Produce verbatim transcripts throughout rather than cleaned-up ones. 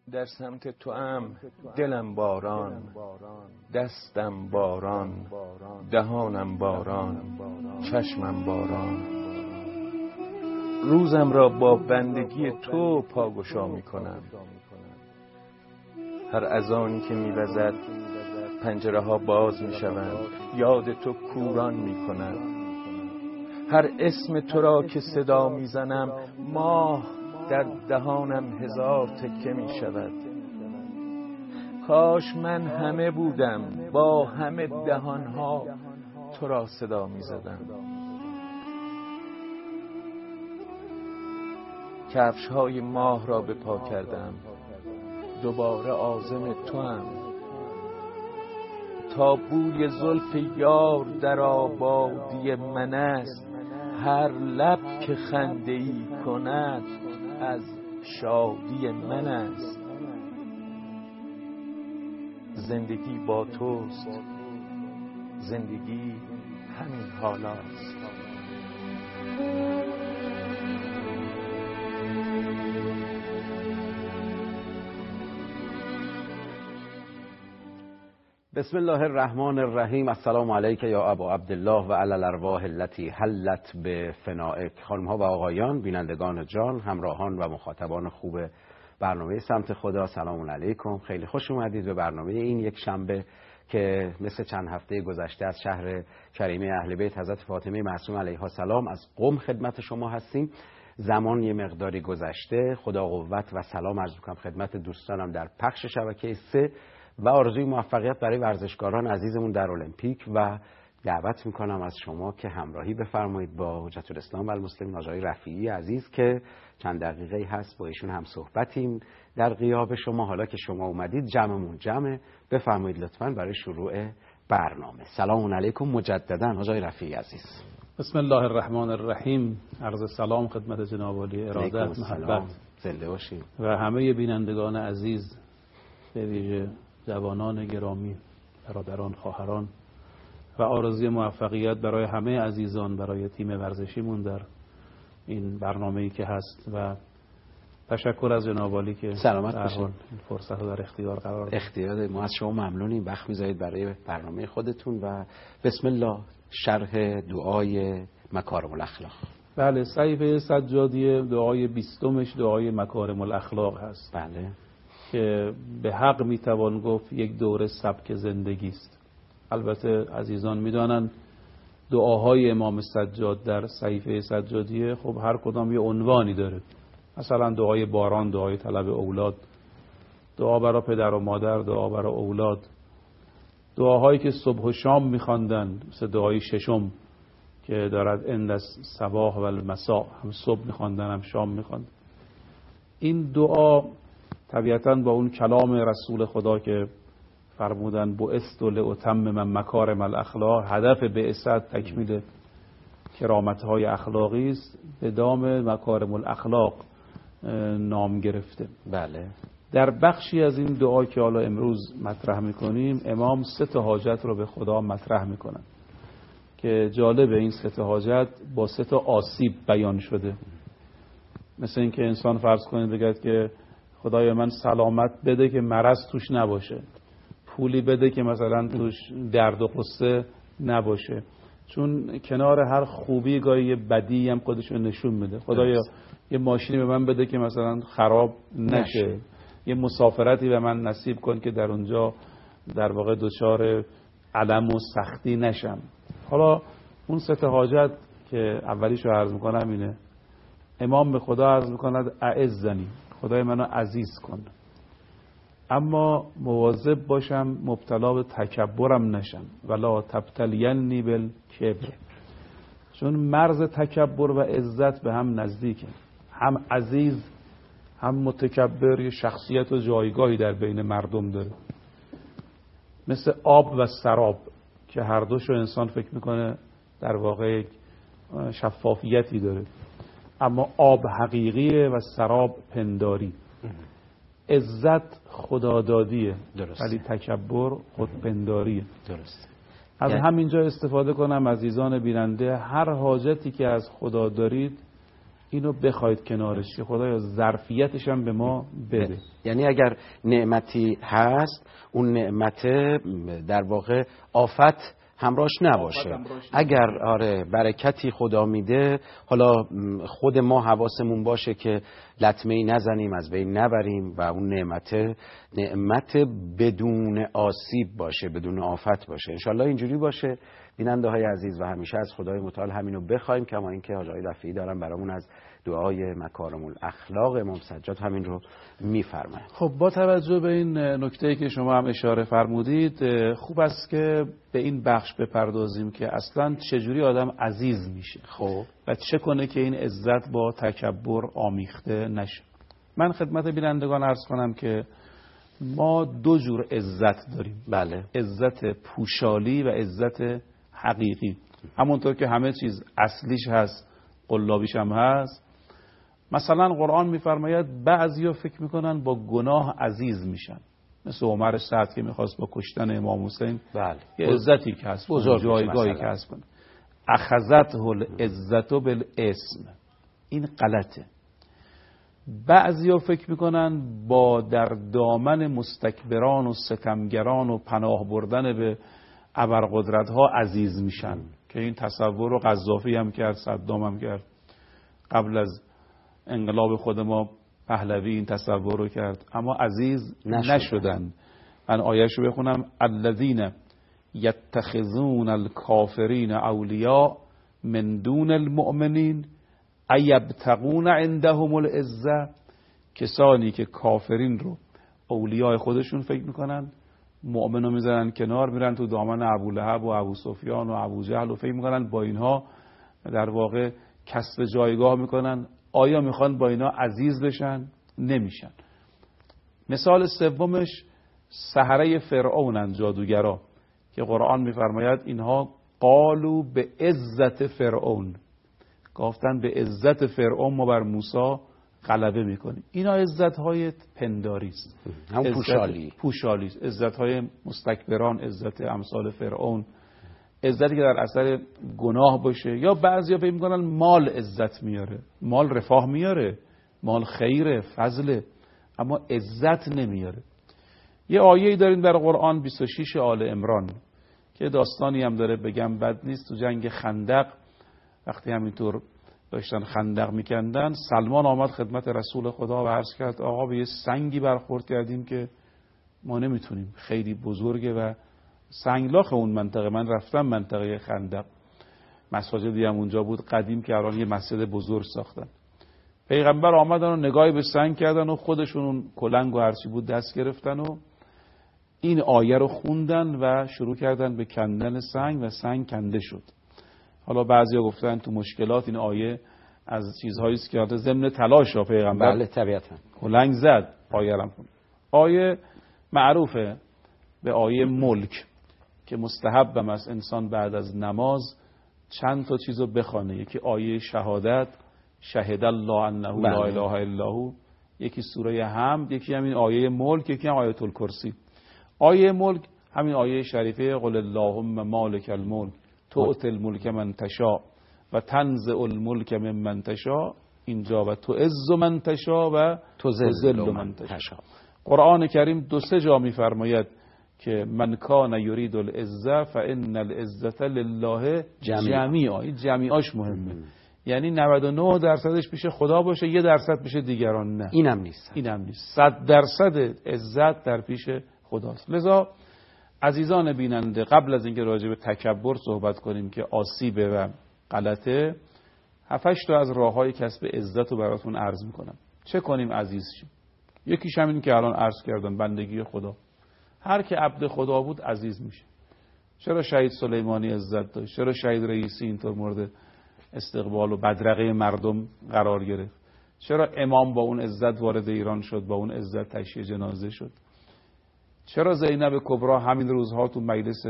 در سمت تو ام دلم باران، دستم باران، دهانم باران، چشمم باران. روزم را با بندگی تو پاگشا می کنم. هر اذانی که می وزد پنجره ها باز می شوند، یاد تو کوران می کنم. هر اسم تو را که صدا می زنم ماه در دهانم هزار تکه می شود. کاش من همه بودم با همه دهانها تو را صدا می زدم. کفش های ماه را به پا کردم، دوباره عازم تو هم. تا بوی زلف یار در آبادی من است، هر لب که خنده ای کند از شادی من است. زندگی با توست، زندگی همین حالاست. بسم الله الرحمن الرحیم. السلام علیک یا ابا عبدالله و علی الارواح التي حلت بفنائک. خانم ها و آقایان، بینندگان جان، همراهان و مخاطبان خوب برنامه سمت خدا، سلام علیکم. خیلی خوش اومدید به برنامه این یک شنبه که مثل چند هفته گذشته از شهر کریمه اهل بیت حضرت فاطمه معصومه علیها السلام از قم خدمت شما هستیم. زمان یه مقداری گذشته. خدا قوت و سلام عرض می‌کنم خدمت دوستانم در پخش شبکه سه و آرزوی موفقیت برای ورزشکاران عزیزمون در المپیک و دعوت میکنم از شما که همراهی بفرمایید با حجت الاسلام و المسلمین آقای رفیعی عزیز که چند دقیقه هست با ایشون هم صحبتیم در غیاب شما. حالا که شما اومدید جمعمون جمعه، بفرمایید لطفاً برای شروع برنامه. سلام علیکم مجددا آقای رفیعی عزیز. بسم الله الرحمن الرحیم. عرض سلام خدمت جناب عالی ارادت، محبت، زنده باشید و همه بینندگان عزیز، به ویژه جوانان گرامی، برادران، خواهران، و آرزوی موفقیت برای همه عزیزان، برای تیم ورزشیمون در این برنامه‌ای که هست و تشکر از جناب عالی که سلامت باشید. این فرصت رو در اختیار قرار داد. اختیار ما از شما ممنونیم. وقت می‌ذارید برای برنامه خودتون و بسم الله شرح دعای مکارم الاخلاق. بله، صحیفه سجادی دعای بیستمش دعای مکارم الاخلاق هست. بله، که به حق میتوان گفت یک دوره سبک زندگی است. البته عزیزان میدانند دعاهای امام سجاد در صحیفه سجادیه خب هر کدام یه عنوانی داره. مثلا دعای باران، دعای طلب اولاد، دعا برای پدر و مادر، دعا برای اولاد، دعاهایی که صبح و شام میخواندن، مثل دعای ششم که دارد اند از صباح و المساء، هم صبح میخواندن هم شام میخواندن. این دعا طبیعتاً با اون کلام رسول خدا که فرمودن بعثت لأتمم مکارم الاخلاق، هدف بعثت تکمیل کرامت‌های اخلاقی است، به دام مکارم الاخلاق نام گرفته. بله. در بخشی از این دعا که حالا امروز مطرح میکنیم، امام سه تا حاجت رو به خدا مطرح میکنن که جالب این سه تا حاجت با سه تا آسیب بیان شده. مثل اینکه انسان فرض کنید بگید که خدای من سلامت بده که مرض توش نباشه، پولی بده که مثلا توش درد و غصه نباشه، چون کنار هر خوبی گاهی یه بدی هم خودش رو نشون میده. خدایا یه ماشینی به من بده که مثلا خراب نشه، یه مسافرتی به من نصیب کن که در اونجا در واقع دچار الم و سختی نشم. حالا اون سه تا حاجت که اولیش رو عرض میکنم اینه. امام به خدا عرض میکند اعزنی، خدای منو عزیز کن، اما مواظب باشم مبتلا به تکبرم نشم، ولا تبتلینی بالکبر، چون مرز تکبر و عزت به هم نزدیکه. هم عزیز هم متکبر یه شخصیت و جایگاهی در بین مردم داره، مثل آب و سراب که هر دوشو انسان فکر میکنه در واقع شفافیتی داره، اما آب حقیقیه و سراب پنداری. عزت خدادادیه ولی تکبر خودپنداریه. درست. از همینجا استفاده کنم عزیزان بیننده، هر حاجتی که از خدا دارید اینو بخواید کنارش که خدایا ظرفیتش هم به ما بده. یعنی اگر نعمتی هست اون نعمت در واقع آفت همراهش نباشه. همراهش اگر آره برکتی خدا میده، حالا خود ما حواسمون باشه که لطمه‌ای نزنیم، از بین نبریم و اون نعمت نعمت بدون آسیب باشه، بدون آفت باشه. انشالله اینجوری باشه. بیننده های عزیز و همیشه از خدای متعال همینو بخوایم، کما اینکه حاج آقای رفیعی دارن برامون از دعای مکارم الاخلاق امام سجاد همین رو میفرمایند. خب با توجه به این نکته‌ای که شما هم اشاره فرمودید، خوب است که به این بخش بپردازیم که اصلا چجوری آدم عزیز میشه. خب و چه کنه که این عزت با تکبر آمیخته نشه. من خدمت بینندگان عرض کنم که ما دو جور عزت داریم. بله. عزت پوشالی و عزت حقیقی. همونطور که همه چیز اصلیش هست، قلابیش هم هست. مثلا قرآن میفرماید بعضیا فکر میکنن با گناه عزیز میشن، مثل عمر سعد که میخواست با کشتن امام حسین. بله. یه عزتی که هست، جایگاهی که هست کنه. اخذته العزت بالاسم. این غلطه. بعضیا فکر میکنن با در دامن مستکبران و ستمگران و پناه بردن به ابرقدرت ها عزیز میشن، که این تصور رو قذافی هم کرد، صدام هم کرد، قبل از انقلاب خود ما پهلوی این تصور رو کرد، اما عزیز نشدن, نشدن. من آیه‌ش رو بخونم: الذین یتخذون الکافرین اولیاء من دون المؤمنین ایبتغون عندهم العزه. کسانی که کافرین رو اولیاء خودشون فکر میکنن، مؤمن رو میذارن کنار، میرن تو دامن ابولهب و ابو سفیان و ابو جهل و فکر میکنن با اینها در واقع کسب جایگاه میکنن. آیا میخوان با اینا عزیز بشن؟ نمیشن. مثال سومش سحره فرعونن، جادوگرا، که قرآن میفرماید اینها قالوا به عزت فرعون، گفتن به عزت فرعون ما بر موسی غلبه میکنیم. اینا عزت های پنداری است، هم پوشالی پوشالی است. عزت های مستکبران، عزت امثال فرعون، عزتی که در اثر گناه باشه. یا بعضیا فکر میکنن مال عزت میاره، مال رفاه میاره، مال خیره، فضله، عزت عزت نمیاره. یه آیه‌ای دارین در قرآن بیست و شش آل عمران که داستانی هم داره، بگم بد نیست. تو جنگ خندق وقتی همینطور داشتن خندق میکندن، سلمان آمد خدمت رسول خدا و عرض کرد آقا به یه سنگی برخورد کردیم که ما نمیتونیم، خیلی بزرگه و سنگلاخ اون منطقه. من رفتم منطقه خندق، مساجدی هم اونجا بود قدیم که الان یه مسجد بزرگ ساختن. پیغمبر آمدن و نگاهی به سنگ کردن و خودشون اون کلنگ و هرچی بود دست گرفتن و این آیه رو خوندن و شروع کردن به کندن سنگ و سنگ کنده شد. حالا بعضیا گفتن تو مشکلات این آیه از چیزهایی است که ضمن تلاش ها پیغمبر بله طبیعتا کلنگ زد. آیه رو خوند. آیه معروفه به آیه ملک که مستحبم است انسان بعد از نماز چند تا چیزو بخونه. یکی آیه شهادت، شهد الله انه لا اله الا هو، یکی سوره حمد، یکی همین آیه ملک، یکی هم آیه الکرسی. آیه ملک همین آیه شریفه قل اللهم مالک الملک تؤتی الملک من تشاء و تنزع الملک ممن تشاء، اینجا و تعز من تشاء و تذل من تشاء. قرآن کریم دو سه جا میفرماید که من کان یرید العزه فان العزه لله جمیعا. این جمیعاش مهمه، یعنی نود و نه درصدش پیش خدا باشه، یه درصد پیش دیگران نه. اینم نیست. اینم نیست. صد درصد عزت در پیش خداست. لذا عزیزان بیننده، قبل از اینکه راجع به تکبر صحبت کنیم که آسیبه و غلطه، هفتش تا از راههای کسب عزت رو براتون عرض میکنم. چه کنیم عزیز شیم؟ یکیش همین که الان عرض کردم، بندگی خدا. هر که عبد خدا بود عزیز میشه. چرا شهید سلیمانی عزت داشت؟ چرا شهید رئیسی اینطور مورد استقبال و بدرقه مردم قرار گرفت؟ چرا امام با اون عزت وارد ایران شد، با اون عزت تشییع جنازه شد؟ چرا زینب کبرا همین روزها تو مجلس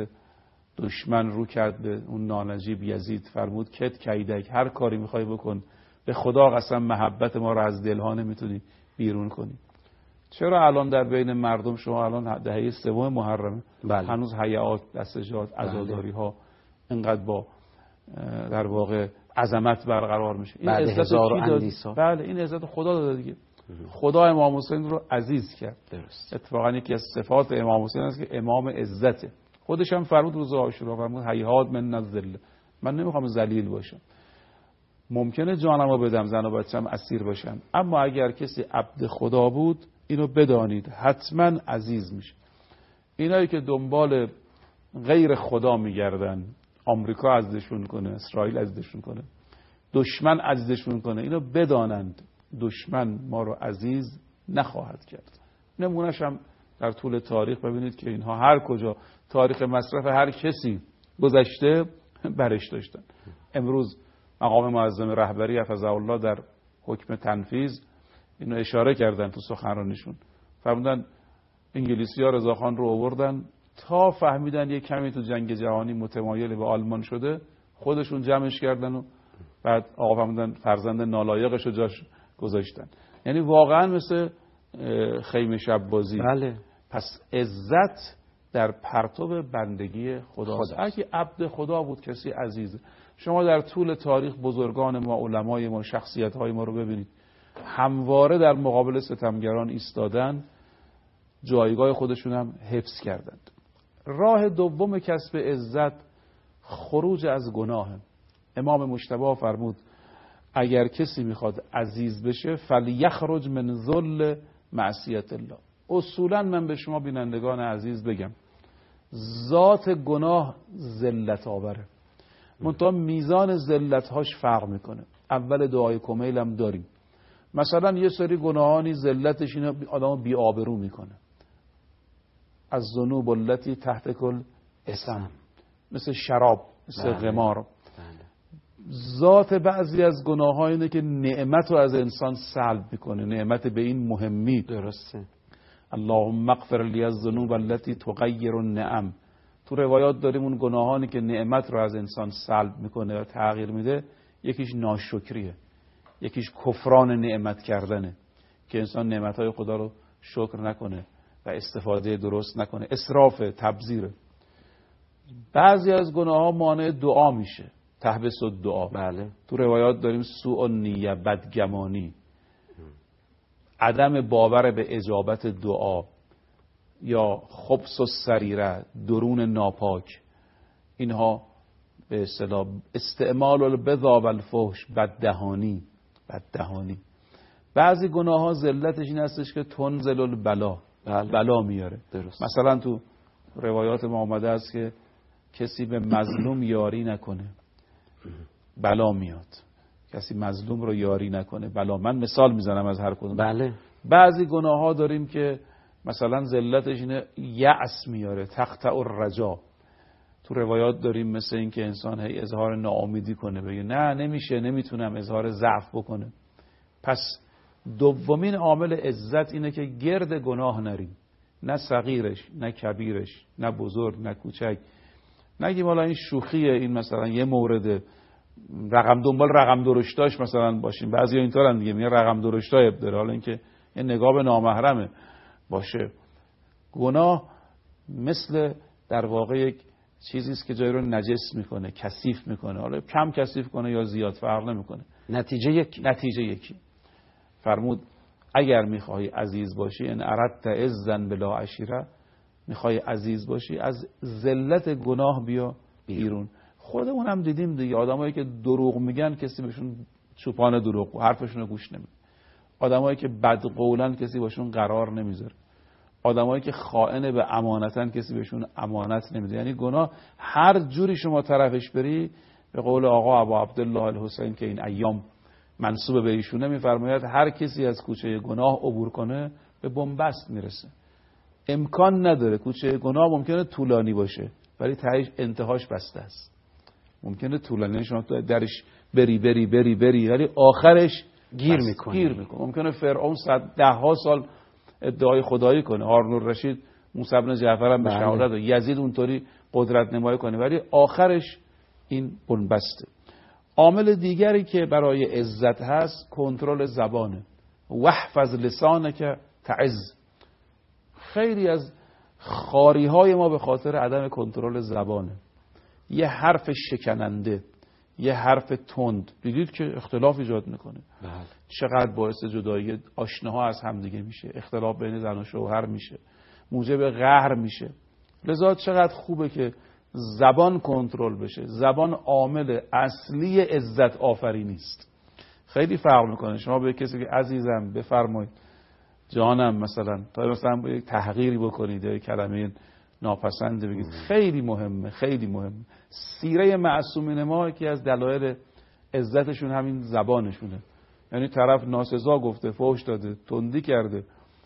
دشمن رو کرد به اون نانجیب یزید، فرمود کت کیدک، هر کاری میخوای بکن، به خدا قسم محبت ما رو از دلها نمیتونی بیرون کنی؟ چرا الان در بین مردم، شما الان دهه سوم محرمه، بله. هنوز هیئات، دستجات، عزاداری ها اینقدر با در واقع عظمت برقرار میشه. این بعد عزت هزار و کی داد؟ اندی سال. بله این عزت خدا داده دیگه. خدا امام حسین رو عزیز کرد. درست. اتفاقا یکی از صفات امام حسین است که امام عزته. خودش هم فرمود روز عاشورا، فرمود هیهات من الذل، من نمیخوام ذلیل باشم، ممکنه جانمو بدم، زن و بچه‌م اسیر باشن، اما اگر کسی عبد خدا بود اینو بدانید حتما عزیز میشه. اینایی که دنبال غیر خدا میگردن، آمریکا عزیزشون کنه، اسرائیل عزیزشون کنه، دشمن عزیزشون کنه، اینو بدانند دشمن ما رو عزیز نخواهد کرد. نمونهش هم در طول تاریخ ببینید که اینها هر کجا تاریخ مصرف هر کسی گذشته برش داشتن. امروز مقام معظم رهبری حفظه الله در حکم تنفیذ اینو اشاره کردن تو سخنرانیشون، فرمودن انگلیسی‌ها رضاخان رو آوردن تا فهمیدن یک کمی تو جنگ جهانی متمایل به آلمان شده، خودشون جمعش کردن و بعد آقا فرمودن فرزند نالایقش رو جاش گذاشتن. یعنی واقعا مثل خیمه شب بازی. بله. پس عزت در پرتو بندگی خداست. خدا. اگه عبد خدا بود کسی عزیزه. شما در طول تاریخ بزرگان ما، علمای ما، شخصیت‌های ما رو ببینید، همواره در مقابل ستمگران ایستادن، جایگاه خودشون هم حفظ کردند. راه دوم کسب عزت خروج از گناه. امام مجتبی فرمود اگر کسی میخواد عزیز بشه فلیخرج من ذل معصیت الله. اصولا من به شما بینندگان عزیز بگم ذات گناه ذلت آوره، منتها میزان ذلت‌هاش فرق میکنه. اول دعای کمیل هم داریم. مثلا یه سری گناهانی ذلتش اینه آدمو بی آبرو میکنه، از ذنوب التي تحت کل اسم، مثل شراب، مثل قمار. ذات بعضی از گناه‌ها اینه که نعمت رو از انسان سلب میکنه، نعمت به این مهمی. درسته. اللهم اغفر لی الذنوب التي تغیر النعم. تو روایات داریم اون گناهانی که نعمت رو از انسان سلب میکنه و تغییر میده، یکیش ناشکریه، یکیش کفران نعمت کردنه که انسان نعمتهای خدا رو شکر نکنه و استفاده درست نکنه، اسراف، تبذیره. بعضی از گناه‌ها مانع دعا میشه، تحبس الدعا. بله. تو روایات داریم سوء النیه، بدگمانی، عدم باور به اجابت دعا، یا خبث السریره، درون ناپاک. اینها به اصطلاح استعمال البذا و الفحش، بددهانی، بددهانی. بعضی گناه ها ذلتش این هستش که تنزل البلا، بله. بلا میاره. درست. مثلا تو روایات ما آمده است که کسی به مظلوم یاری نکنه بلا میاد، کسی مظلوم رو یاری نکنه بلا. من مثال میزنم از هر کدوم. بله. بعضی گناه ها داریم که مثلا ذلتش اینه یأس میاره، تقطع الرجا. تو روایات داریم مثل این که انسان هی اظهار ناامیدی کنه، بگه نه نمیشه، نمیتونم، اظهار ضعف بکنه. پس دومین عامل عزت اینه که گرد گناه نریم، نه صغیرش نه کبیرش، نه بزرگ نه کوچک. نگیم حالا این شوخیه، این مثلا یه مورد رقم دنبال رقم درشتاش مثلا باشیم. بعضیا اینطورن دیگه، میگن رقم درشتا ابداره، حالا اینکه یه نگاه به نامحرمه باشه. گناه مثل در واقع یک چیزی است که جای رو نجس میکنه، کثیف میکنه. حالا کم کثیف کنه یا زیاد فرق نمیکنه، نتیجه یکی. نتیجه یکی. فرمود اگر میخوای عزیز باشی، ان اردت عزا بلا عشیره، میخوای عزیز باشی از ذلت گناه بیا بیرون. خودمون هم دیدیم دیگه، آدمایی که دروغ میگن کسی بهشون چوپان دروغ، حرفشون رو گوش نمیده. آدمایی که بدقولن کسی بهشون قرار نمیذاره. آدمایی که خائن به امانتن کسی بهشون امانت نمیده. یعنی گناه هر جوری شما طرفش بری، به قول آقا ابو عبدالله الحسین که این ایام منسوب به ایشونه، میفرماید هر کسی از کوچه گناه عبور کنه به بنبست میرسه. امکان نداره. کوچه گناه ممکنه طولانی باشه ولی تهش انتهاش بسته است. ممکنه طولانی شما تو درش بری بری بری بری ولی آخرش گیر میکنه. گیر میکنه. ممکنه فرعون صد ده ها سال ادعای خدایی کنه، هارون الرشید موسی بن جعفر هم به شهادت، یزید اونطوری قدرت نمایی کنه، ولی آخرش این بنبسته. عامل دیگری که برای عزت هست کنترل زبانه. واحفظ لسانک تعز. خیلی از خاری های ما به خاطر عدم کنترل زبانه. یه حرف شکننده، یه حرف تند دیدید که اختلاف ایجاد میکنه. بله. چقدر باعث جدایی آشناها از همدیگه میشه، اختلاف بین زن و شوهر میشه، موجب قهر میشه. لذا چقدر خوبه که زبان کنترل بشه. زبان عامل اصلی عزت آفرینی است. خیلی فرق میکنه. شما به کسی که عزیزم بفرمایید، جانم مثلا، تا مثلا یک تحقیری بکنید یا کلمه ناپسند بگید، خیلی مهمه، خیلی مهمه. سیره معصومین ما یکی از دلایل عزتشون همین زبانشونه. یعنی طرف ناسزا گفته، فحش داده، تندی کرده،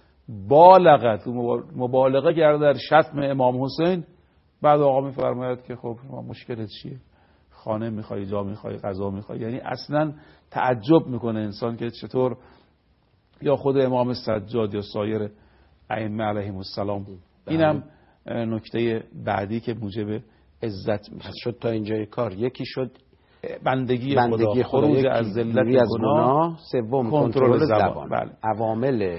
بالغت مبالغه کرده در شتم امام حسین، بعد آقا میفرماید که خب مشکلت چیه؟ خانه میخوای، جا میخوای، غذا میخوای. یعنی اصلا تعجب میکنه انسان که چطور یا خود امام سجاد یا سایر ائمه علیهم السلام. اینم نکته بعدی که موجب عزت میشه. شد تا اینجای کار. یکی شد بندگی, بندگی خدا، خروج از ذلت از گناه، سوم کنترل زبان. بله. عوامل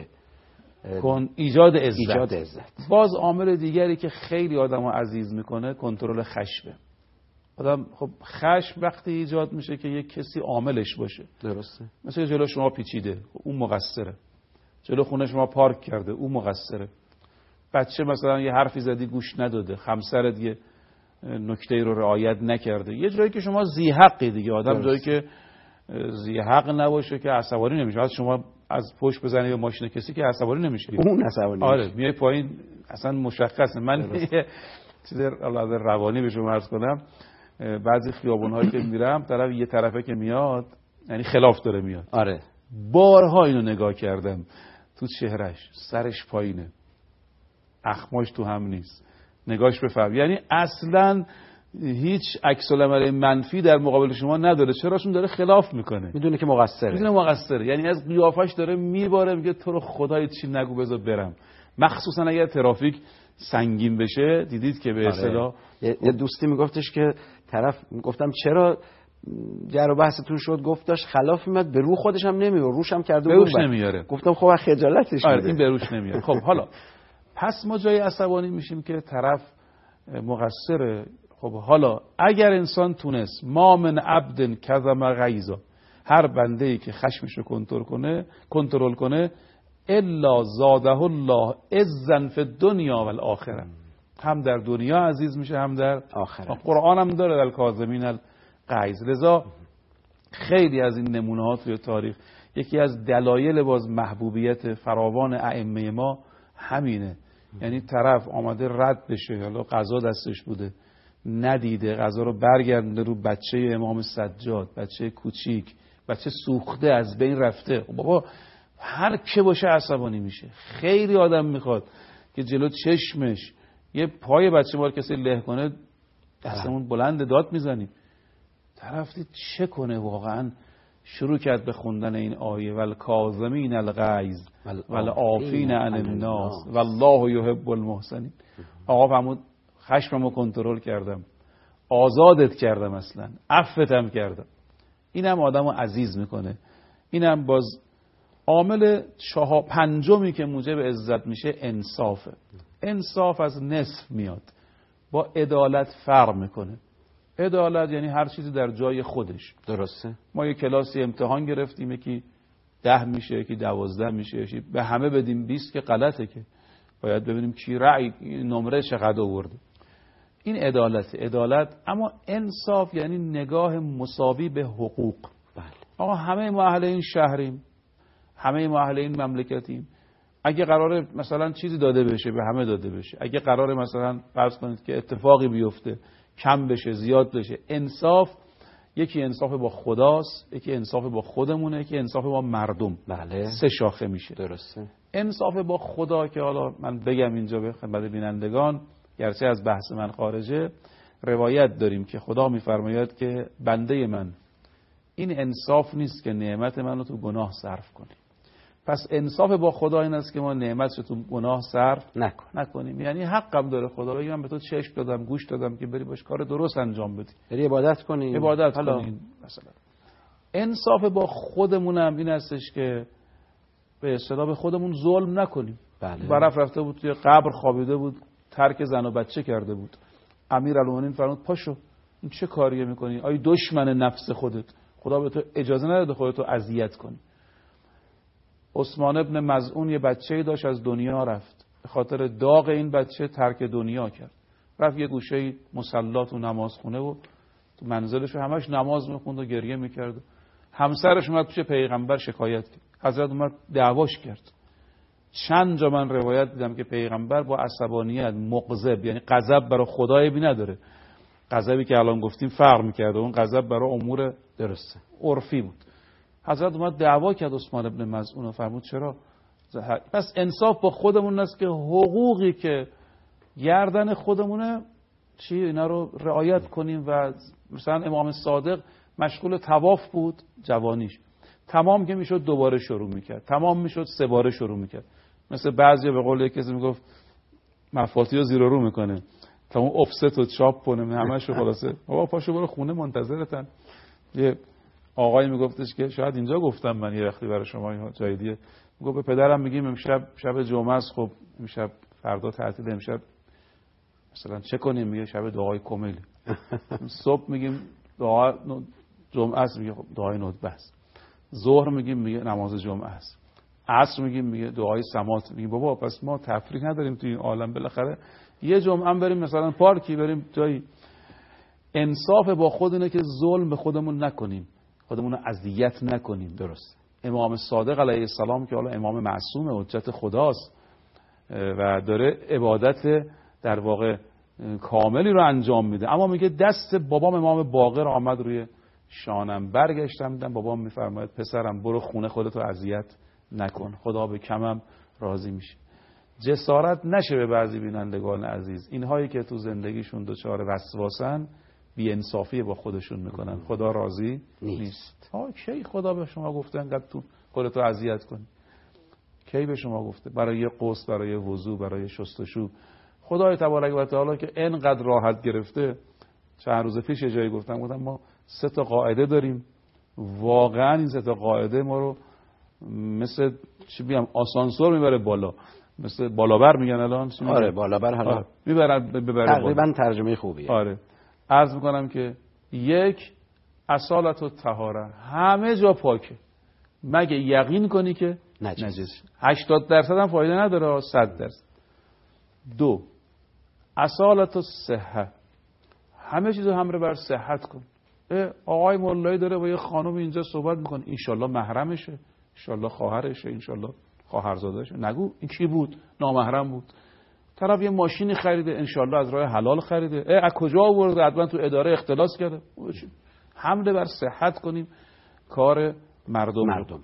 کن ایجاد عزت. ایجاد عزت. باز عامل دیگری که خیلی آدمو عزیز میکنه کنترل خشمه. آدم خب خشم وقتی ایجاد میشه که یک کسی عاملش باشه. درسته. مثلا جلو شما پیچیده، اون مقصره. جلو خونه شما پارک کرده، اون مقصره. بچه مثلا یه حرفی زدی گوش نداده، همسرت یه نکته رو رعایت نکرده. یه جایی که شما ذی حقی دیگه. آدم جایی که ذی حق نباشه که عصبانی نمیشه. از شما از پشت بزنی به ماشین کسی که عصبانی نمیشه. اون عصبانی. آره میای پایین اصلا مشخصه. من چیز روانی به شما عرض کنم، بعضی خیابون‌هایی که میرم طرف یه طرفه که میاد یعنی خلاف داره میاد. آره بارها اینو نگاه کردم تو چهرش، سرش پایینه، اخماش تو هم نیست، نگاهش بفهم، یعنی اصلا هیچ عکس العمل منفی در مقابل شما نداره. چرا؟ چون داره خلاف میکنه، میدونه که مقصره، میدونه مقصره. یعنی از قیافش داره میباره، میگه تو رو خدای چی نگو بذار برم. مخصوصا اگر ترافیک سنگین بشه. دیدید که به اصطلاح آره. یه دوستی میگفتش که طرف، گفتم چرا جر و بحثتون شد، گفت داشت خلاف میاد، به رو خودش هم نمیاره، روش هم کرده به روش نمیاره. گفتم خب خجالتش آره میده. این به روش نمیاره. خب حالا پس ما جای عصبانی میشیم که طرف مقصره. خب حالا اگر انسان تونست ما من عبد کظم غیظا، هر بنده ای که خشمش رو کنترل کنه کنترل کنه الا زاده الله عزا فی الدنیا و الاخره، هم در دنیا عزیز میشه هم در آخرت. قرآن هم داره الکاظمین الغیظ. لذا خیلی از این نمونه ها توی تاریخ، یکی از دلایل باز محبوبیت فراوان ائمه ما همینه. یعنی طرف آمده رد بشه، حالا قضا دستش بوده ندیده، قضا رو برگردنده رو بچه امام سجاد، بچه کوچیک، بچه سوخته از بین رفته. بابا هر که باشه عصبانی میشه. خیلی آدم میخواد که جلو چشمش یه پای بچه ما رو کسی له کنه دستمون بلند داد میزنیم. طرف دید چه کنه واقعا، شروع کرد به خوندن این آیه والکاظمین الغیظ والعافین عن الناس والله یحب المحسنین. آقا فرمود خشممو کنترل کردم، آزادت کردم، اصلا عفتم کردم. اینم آدمو عزیز میکنه. اینم باز عامل چهار پنجمی که موجب عزت میشه انصافه. انصاف از نصف میاد، با عدالت فرق میکنه. عدالت یعنی هر چیزی در جای خودش. درسته. ما یه کلاسی امتحان گرفتیم، یکی ده میشه، یکی دوازده میشه، یکی به همه بدیم بیست که غلطه، که باید ببینیم کی رأی نمره چقدر آورده. این عدالت. عدالت اما انصاف یعنی نگاه مساوی به حقوق. بله. آقا همه ما اهل این شهریم، همه ما اهل این مملکتیم. اگه قراره مثلا چیزی داده بشه به همه داده بشه، اگه قراره مثلا فرض کنید که اتفاقی بیفته کم بشه زیاد بشه، انصاف یکی انصاف با خداست، یکی انصاف با خودمونه، یکی انصاف با مردم. بله. سه شاخه میشه. درسته. انصاف با خدا که حالا من بگم اینجا به خدمت بینندگان، گرچه از بحث من خارجه، روایت داریم که خدا میفرماید که بنده من این انصاف نیست که نعمت منو تو گناه صرف کنی. پس انصاف با خدا این است که ما نعمتش تو گناه صرف نکن. نکنیم. یعنی حقم داره خدا بگه من به تو چشم دادم، گوش دادم که بری باش کار درست انجام بدی، بری عبادت کنی، عبادت کنی مثلا. انصاف با خودمون هم این استش که به اصطلاح به خودمون ظلم نکنیم. بله. برف رفته بود توی قبر خوابیده بود، ترک زن و بچه کرده بود. امیرالمومنین فرمود پاشو این چه کاریه میکنی؟ آیا دشمن نفس خودت؟ خدا به تو اجازه نداده خودتو اذیت کنی. عثمان ابن مظعون یه بچه‌ای داشت، از دنیا رفت. به خاطر داغ این بچه ترک دنیا کرد. رفت یه گوشه مصلی تو نمازخونه و تو منزلش همش نماز میخوند و گریه میکرد. همسرش اومد پیش پیغمبر شکایت کرد. حضرت اومد دعواش کرد. چند جا من روایت دیدم که پیغمبر با عصبانیت، مغضب، یعنی غضب برای خدای بی نداره، غضبی که الان گفتیم فرق میکرده، اون غضب برای امور درسته عرفی بود. حضرت اومد دعوا کرد عثمان ابن مظعون و فرمود چرا؟ پس انصاف با خودمون است که حقوقی که گردن خودمونه چی اینا رو رعایت کنیم. و مثلا امام صادق مشغول طواف بود جوانیش، تمام که میشد دوباره شروع میکرد، تمام میشد سه باره شروع میکرد. مثل بعضی به قول کسی میگفت مفاتی رو زیر رو میکنه تا اون افست رو چاپ کنه، همش رو خلاصه بابا پاشو برو خونه منتظرتن. یه آقایی میگفتش که شاید اینجا گفتم من یه وقتی برای شما جای دیگه، میگفت به پدرم میگیم امشب شب جمعه است، خب امشب فردا تعطیل، امشب مثلا چه کنیم؟ میگه شب دعای کمیل. صبح میگیم دعا جمعه است، میگه خب دعای ندبه است. ظهر میگیم میگه نماز جمعه است. عصر میگیم میگه دعای سمات. میگه بابا پس ما تفریح نداریم توی این عالم، بالاخره یه جمعه هم بریم مثلا پارکی، بریم جایی. انصاف با خودونه که ظلم به خودمون نکنیم، خودمون رو اذیت نکنیم. درست. امام صادق علیه السلام که حالا امام معصوم حجت خداست و داره عبادت در واقع کاملی رو انجام میده، اما میگه دست بابام امام باقر آمد روی شانم، برگشتم دیدم بابام میفرماید پسرم برو خونه، خودتو اذیت نکن، خدا به کمم راضی میشه. جسارت نشه به بعضی بینندگان عزیز، اینهایی که تو زندگیشون دچار وسواسن بی انصافی با خودشون میکنن، خدا راضی نیست. ها کی خدا به شما گفته انقدر تو خودتو اذیت کنی؟ کی به شما گفته؟ برای غسل، برای وضو، برای شستشو خدای تبارک و تعالی که اینقدر راحت گرفته. چند روز پیش یه جایی گفتم گفتم ما سه تا قاعده داریم، واقعا این سه تا قاعده ما رو مثل چی بگم آسانسور میبره بالا، مثل بالابر میگن الان. آره بالابر حالا آره. میبرن ببره تقریبا بالا. ترجمه خوبیه. آره عرض میکنم که یک، اصالت و طهاره، همه جا پاکه مگه یقین کنی که نجس. نجس. هشتاد درصد هم فایده نداره، صد درصد. دو، اصالت و صحت، همه چیزو همره بر صحت کن. آقای مولایی داره با یه خانم اینجا صحبت میکنه، انشالله محرمشه، انشالله خواهرشه، انشالله خواهرزادهشه. نگو این کی بود؟ نامحرم بود. طرف یه ماشینی خریده، انشالله از راه حلال خریده. اه از کجا آورده؟ حتما تو اداره اختلاس کرده. حمله بر صحت کنیم کار مردم, مردم رو.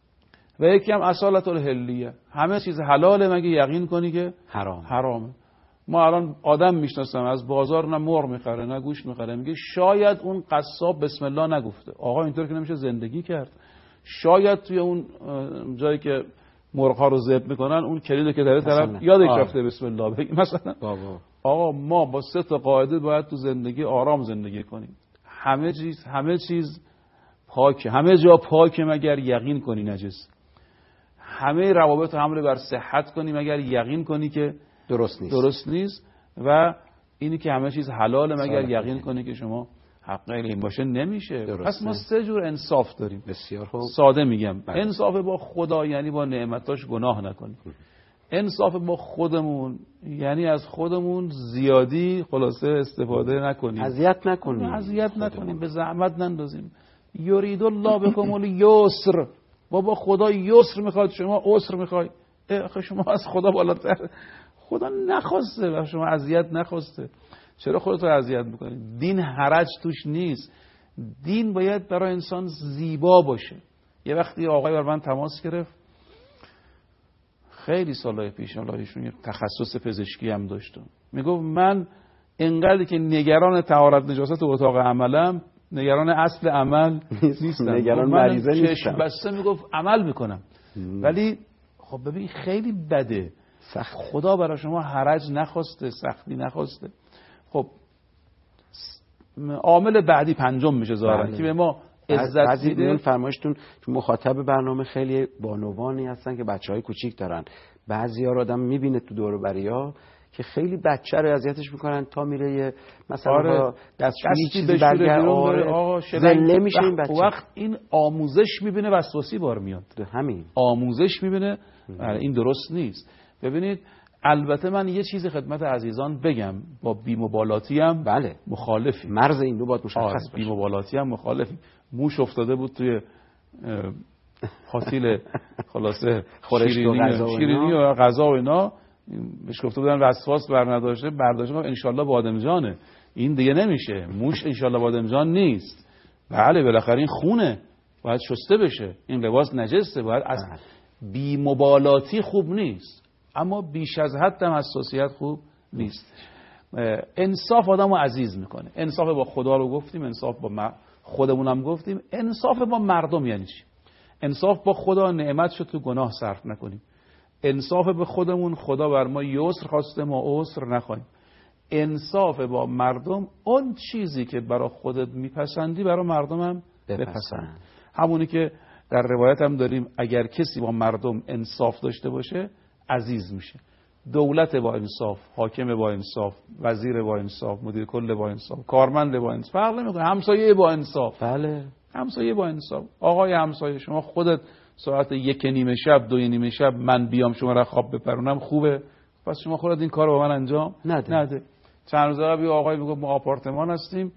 و یکی هم اصالت الحلیه، همه چیز حلاله مگه یقین کنی که حرام حرامه. ما الان آدم میشناسم از بازار نه مرغ میخره نه گوشت میخره، میگه شاید اون قصاب بسم الله نگفته. آقا اینطور که نمیشه زندگی کرد. شاید توی اون جایی که مرغ ها رو ذبح میکنن اون کلیدو که داره طرف یادش رفته بسم الله بگی مثلا. بابا آقا ما با سه تا قاعده باید تو زندگی آرام زندگی کنیم. همه چیز همه چیز پاکه، همه جا پاکه مگر یقین کنی نجس. همه روابط حمله بر صحت کنی مگر یقین کنی که درست نیست. درست نیست. و اینی که همه چیز حلاله مگر یقین کنی که شما حق این باشه نمیشه. پس ما سه جور انصاف داریم. بسیار خوب. ساده میگم بله. انصاف با خدا یعنی با نعمتاش گناه نکنیم. انصاف با خودمون یعنی از خودمون زیادی خلاصه استفاده نکنیم، اذیت نکنیم اذیت نکنیم، به زحمت نندازیم. یرید الله بكم الیسر، بابا خدا یسر میخواد، شما عسر میخوای. آخه شما از خدا بالاتر، خدا نخواسته و شما اذیت نخواسته، چرا خودت رو اذیت میکنید؟ دین حرج توش نیست. دین باید برای انسان زیبا باشه. یه وقتی آقای بر من تماس گرفت، خیلی سالهای پیش، حالا ایشون یه تخصص پزشکی هم داشتم، میگفت من انقدر که نگران طهارت نجاست اتاق عملم، نگران اصل عمل نیستم. نگران مریضه نیستم. چشم بسته میگفت عمل میکنم. ولی خب ببین خیلی بده، خدا برای شما حرج نخواسته، سختی نخواسته. خب عامل بعدی پنجم میشه ظاهرا که به ما عزت میده. این فرمایشتون مخاطب برنامه خیلی بانوانی هستن که بچهای کوچیک دارن. بعضیا رو آدم میبینه تو دور و بریا که خیلی بچه رو اذیتش میکنن تا میره یه مثلا آره. دستشویی چیزی برگر آره زله میشه این بچه. وقت این آموزش میبینه وسواسی بار میاد. همین آموزش میبینه این درست نیست. ببینید البته من یه چیز خدمت عزیزان بگم، با بی‌مبالاتی هم بله مخالفی، مرز این دو باید مشخص بشه. بی‌مبالاتی هم مخالفی. موش افتاده بود توی حاصل خلاصه شیرینی شیرینی و غذا و اینا، بهش گفته بودن وسواس بر نداشته، برداشت گفت ان شاءالله بادمجانه. این دیگه نمیشه، موش ان شاءالله بادمجان نیست. بله بالاخره این خونه باید شسته بشه، این لباس نجسه، باید از بی‌مبالاتی خوب نیست، اما بیش از حد هم حساسیت خوب نیست. انصاف آدمو عزیز میکنه. انصاف با خدا رو گفتیم، انصاف با خودمون هم گفتیم. انصاف با مردم یعنی چی؟ انصاف با خدا، نعمت شد تو گناه صرف نکنیم. انصاف به خودمون، خدا بر ما یسر خواسته ما عسر نخواهیم. انصاف با مردم، اون چیزی که برای خودت میپسندی برای مردم هم بپسند. همونی که در روایت هم داریم اگر کسی با مردم انصاف داشته باشه عزیز میشه. دولت با انصاف، حاکم با انصاف، وزیر با انصاف، مدیر کل با انصاف، کارمند با انصاف، فرق نمیکنه. همسایه با انصاف، بله همسایه با انصاف. آقای همسایه شما خودت ساعت یک نیمه شب، دو نیمه شب من بیام شما را خواب بپرونم خوبه؟ پس شما خودت این کارو با من انجام نده. نده. چند روز قبل آقای میگفت ما آپارتمان هستیم،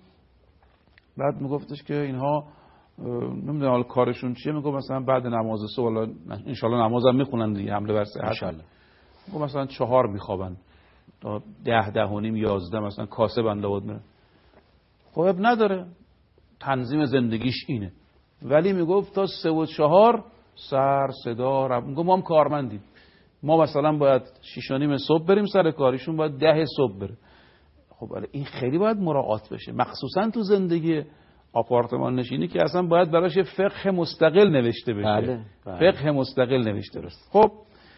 بعد میگفتش که اینها نمیدونم حال کارشون چیه، میگفت مثلا بعد نماز صبح ان شاء الله نمازم میخونن دیگه، حمله بر صحت ان شاء الله، میگفت مثلا چهار میخوابن تا ده ده و نیم یازده مثلا کاسه بنده بود میره. خب اب نداره، تنظیم زندگیش اینه. ولی میگفت تا سه و چهار سر صدا رب. میگفت ما هم کارمندیم، ما مثلا باید شیش و نیم صبح بریم سر کاریشون باید ده صبح بره. خب این خیلی باید مراعات بشه، مخصوصا تو زندگی آپارتمان نشینی که اصلا باید براش فقه مستقل نوشته بشه. بله، بله. فقه مستقل نوشته بشه. خب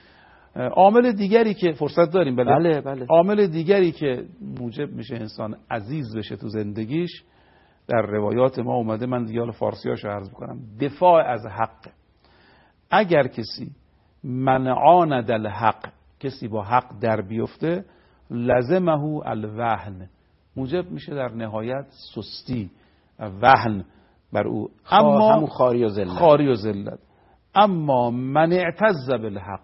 عامل دیگری که فرصت داریم بله بله بله عامل دیگری که موجب میشه انسان عزیز بشه تو زندگیش، در روایات ما اومده، من دیگه فارسیاشو عرض میکنم، دفاع از حق. اگر کسی منعان دل حق، کسی با حق در بیفته، لزمه الوهن، موجب میشه در نهایت سستی، وهن بر او، اما همون خاری و ذلت. خاری و ذلت. اما من اعتز بالحق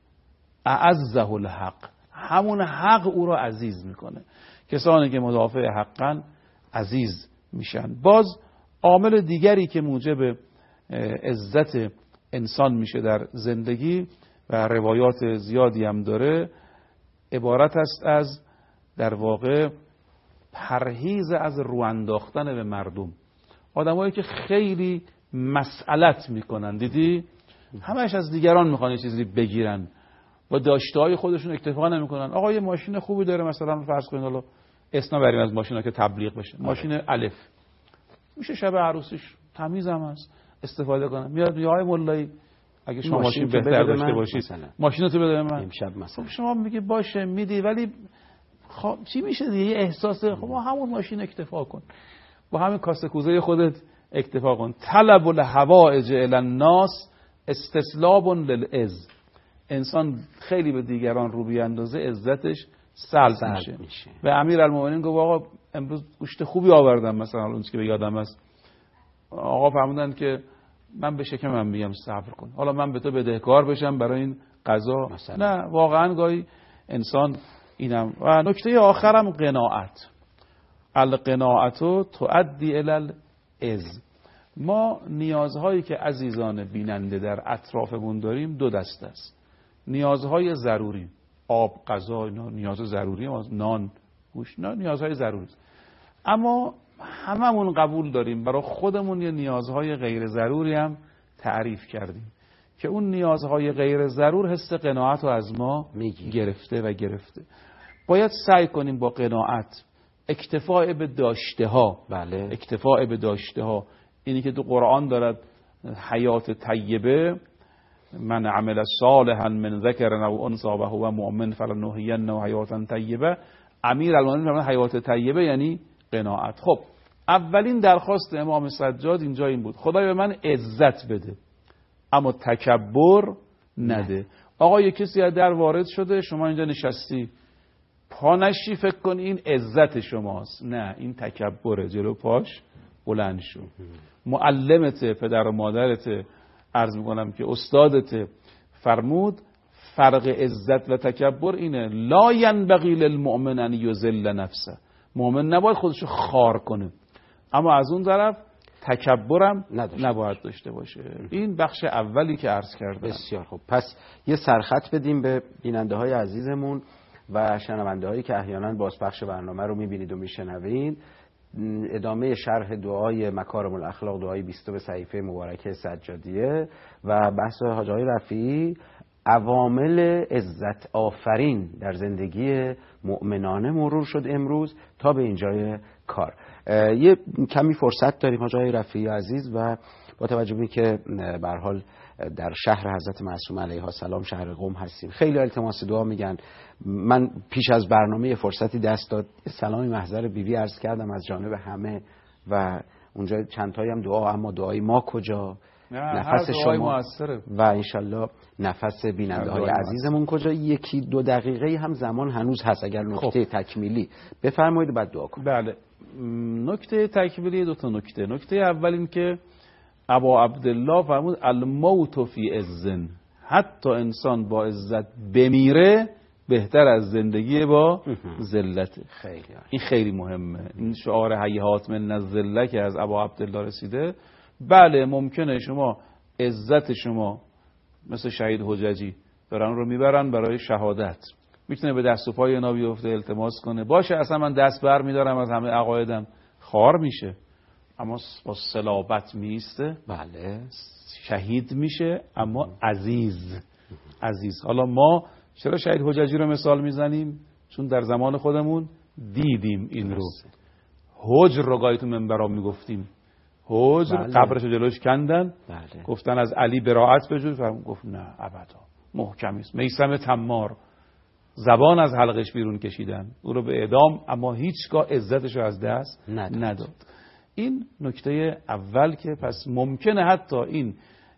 اعزه الحق، همون حق او را عزیز میکنه. کسانی که مدافع حقن عزیز میشن. باز عامل دیگری که موجب عزت انسان میشه در زندگی و روایات زیادی هم داره، عبارت است از در واقع پرهیز از رو انداختن به مردم. آدمایی که خیلی مسئلت میکنن، دیدی همش از دیگران میخوان یه چیزی بگیرن و داشته‌های خودشون اکتفا نمیکنن. آقا یه ماشین خوبی داره، مثلا فرض کنید حالا اسنا بریم از ماشینا که تبلیغ بشه، ماشین الف میشه شب عروسیش تمیز هم هست استفاده کنم. میاد میگه آقای مولایی اگه شما ماشین, ماشین بهتر داشته باشید ماشینتو بده من امشب مثلا. خب شما میگی باشه میدی، ولی خب چی میشه دیگه؟ یه احساس خب همون ماشین اکتفا کن، با همین کاسه کوزه خودت اکتفا کن. طلب الحوائج الی الناس استسلاب للعز. انسان خیلی به دیگران رو بیاندازه عزتش سلب میشه. میشه و امیرالمومنین گفت آقا امروز گوشت خوبی آوردم، مثلا اون چیزی که به یادم است، آقا فرمودن که من به شکمم بیام صبر کن، حالا من به تو بدهکار بشم برای این غذا مثلا. نه واقعا گاهی انسان اینم. و نکته آخرم قناعت. القناعت تؤدی الی العز. ما نیازهایی که عزیزان بیننده در اطرافمون داریم دو دسته است. نیازهای ضروری، آب، غذا، اینا نیاز ضروری، نان، گوشت، نه نیازهای ضروری. اما هممون قبول داریم برای خودمون یه نیازهای غیر ضروری هم تعریف کردیم که اون نیازهای غیر ضرور حس قناعت رو از ما میگی. گرفته و گرفته. باید سعی کنیم با قناعت اکتفاء به داشته ها، بله. اکتفاء به داشته ها، اینی که تو قرآن دارد حیات طیبه، من عمل صالحا من ذکر او انثی و هو مؤمن فلنحیینه حیاتا طیبه. امیرالمومنین فرمود حیات طیبه یعنی قناعت. خب اولین درخواست امام سجاد اینجا این بود، خدای به من عزت بده اما تکبر نده. آقا یک کسی از در وارد شده، شما اینجا نشستی، پانشی فکر کن این عزت شماست، نه این تکبره. جلو پاش بلند شو. معلمت، پدر و مادرت، عرض میکنم که استادت فرمود فرق عزت و تکبر اینه، لا ینبغی للمؤمن ان یذل نفسه. مؤمن نباید خودشو خار کنه، اما از اون طرف تکبرم نباید داشته باشه. این بخش اولی که عرض کردم. بسیار خوب. پس یه سرخط بدیم به بیننده های عزیزمون و شنونده هایی که احیانا بازپخش برنامه رو میبینید و میشنوید. ادامه شرح دعای مکارم الاخلاق، دعای بیست به صحیفه مبارکه سجادیه و بحث حاج آقای رفیعی عوامل عزت آفرین در زندگی مؤمنانه مرور شد امروز تا به اینجای کار. یه کمی فرصت داریم حاج آقای رفیعی عزیز و با توجه به اینکه به هر حال در شهر حضرت معصومه علیها السلام، شهر قم هستیم، خیلی التماس دعا میگن. من پیش از برنامه فرصتی دست داد سلامی محضر بیبی عرض کردم از جانب همه و اونجا چند تایی هم دعا، اما دعای ما کجا، نفس شما و انشالله نفس بیننده های عزیزمون کجا. یکی دو دقیقه هم زمان هنوز هست، اگر نکته خب. تکمیلی بفرمایید بعد دعا کنید. بله، نکته تکمیلی دو تا نکته. نکته اول این که ابا عبدالله فرمود الموت فی عزن، حتی انسان با عزت بمیره بهتر از زندگی با ذلت. خیلی این خیلی مهمه. این شعار هیهات من الذله که از ابا عبدالله رسیده. بله ممکنه شما عزت شما مثل شهید حججی برن رو میبرن برای شهادت، میتونه به دست و پای اینا بیفته، التماس کنه، باشه اصلا من دست بر میدارم از همه عقایدم، خار میشه، اما با صلابت میسته. بله شهید میشه اما عزیز. عزیز. حالا ما چرا شهید حججی رو مثال میزنیم؟ چون در زمان خودمون دیدیم این رو. حجر رو گاهی تو منبرام میگفتیم، حجر بله. قبرش رو جلوش کندن، بله. گفتن از علی براءت بجوی، فرمود گفت نه ابدا، محکمی است. میثم تمار زبان از حلقش بیرون کشیدن، او رو به اعدام، اما هیچگاه عزتش رو از دست نداد. نداد. این نکته اول که پس ممکنه حتی این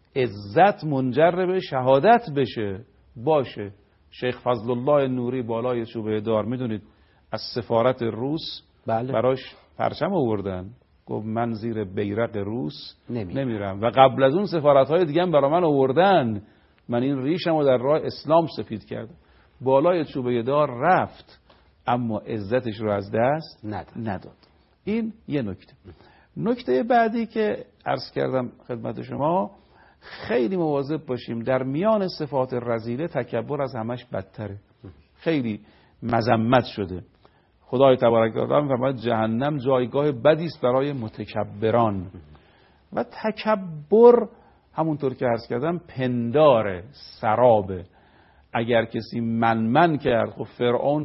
عزت منجر به شهادت بشه. باشه شیخ فضل الله نوری بالای چوبه دار میدونید از سفارت روس بله. براش پرچم آوردن، گفت من زیر بیرق روس نمی. نمیرم. و قبل از اون سفارت‌های دیگه هم برای من آوردن، من این ریشم رو در راه اسلام سفید کردم. بالای چوبه دار رفت اما عزتش رو از دست نداد. نداد. این یه نکته. نکته بعدی که عرض کردم خدمت شما، خیلی مواظب باشیم در میان صفات رذیله تکبر از همش بدتره. خیلی مذمت شده. خدای تبارک و تعالی می‌فرماید جهنم جایگاه بدی است برای متکبران. و تکبر همونطور که عرض کردم پنداره، سرابه. اگر کسی من من کرد، خب فرعون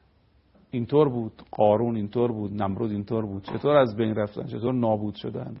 اینطور بود، قارون اینطور بود، نمرود اینطور بود، چطور از بین رفتن، چطور نابود شدن.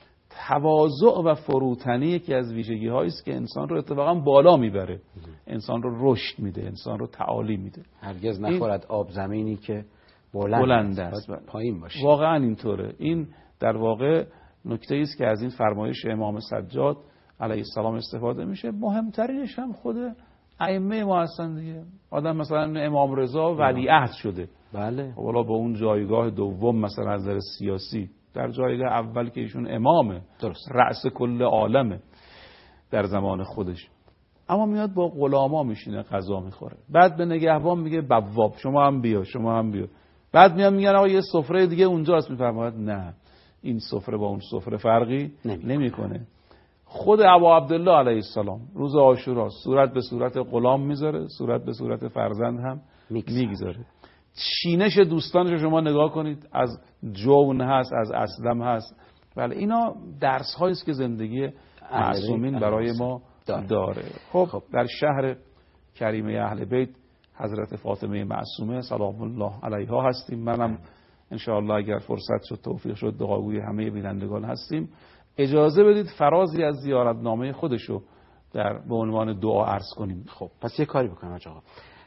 تواضع و فروتنی یکی از ویژگی هایی است که انسان رو اتفاقا بالا میبره، انسان رو رشد میده، انسان رو تعالی میده. هرگز نخورد آب زمینی که بلند, بلند است، پایین باشه. واقعا اینطوره. این در واقع نکته است که از این فرمایش امام سجاد علیه السلام استفاده میشه. مهمترینش هم خود ائمه ما هستن دیگه. آدم مثلا امام رضا ولیعهد شده، بله، والا با اون جایگاه دوم مثلا از نظر سیاسی، در جایگاه اول که ایشون امامه، درست، رأس کل عالمه در زمان خودش، اما میاد با غلاما میشینه غذا میخوره. بعد به نگهبان میگه بواب شما هم بیا، شما هم بیا. بعد میان میگن آقا یه سفره دیگه اونجاست، میفرماید نه، این سفره با اون سفره فرقی نمیکنه. خود ابا عبدالله علیه السلام روز عاشورا صورت به صورت غلام میذاره، صورت به صورت فرزند هم میگذاره. چینش دوستانش شما نگاه کنید، از جون هست، از اسلم هست. بله اینا درس هایی است که زندگی معصومین برای ما داره, داره. خب, خب در شهر کریمه اهل بیت حضرت فاطمه معصومه سلام الله علیها هستیم. منم انشاءالله اگر فرصت شد توفیق شد دعاگوی همه بینندگان هستیم. اجازه بدید فرازی از زیارتنامه خودشو در به عنوان دعا عرض کنیم. خب پس یه کاری بکنیم آقا،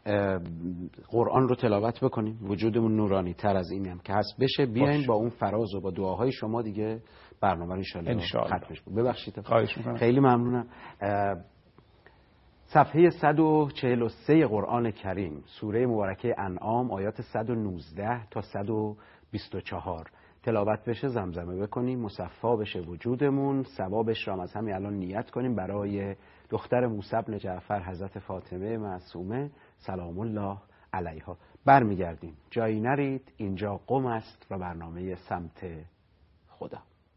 قرآن رو تلاوت بکنیم، وجودمون نورانی تر از اینی هم که هست بشه، بیاین با اون فراز و با دعاهای شما دیگه برنامه رو ان شاء الله ختمش کنیم. ببخشید خواهش می‌کنم. خیلی ممنونم. صفحه صد و چهل و سه قرآن کریم، سوره مبارکه انعام، آیات صد و نوزده تا صد و بیست و چهار تلاوت بشه، زمزمه بکنیم، مصفا بشه وجودمون، ثوابش را از همین الان نیت کنیم برای دختر موسی بن جعفر حضرت فاطمه معصومه سلام الله علیها. برمیگردیم، جایی نرید، اینجا قم است و برنامه سمت خدا.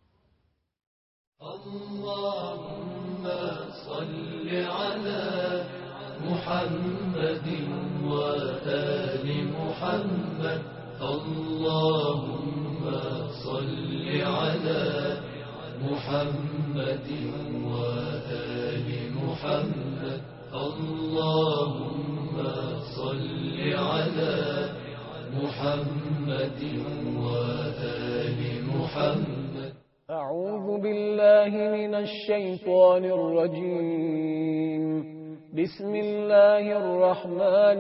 اللهم صل على محمد وآل محمد. اللهم صل على محمد وآل محمد. اللهم صل على محمد وآل محمد. أعوذ بالله من الشيطان الرجيم. بسم الله الرحمن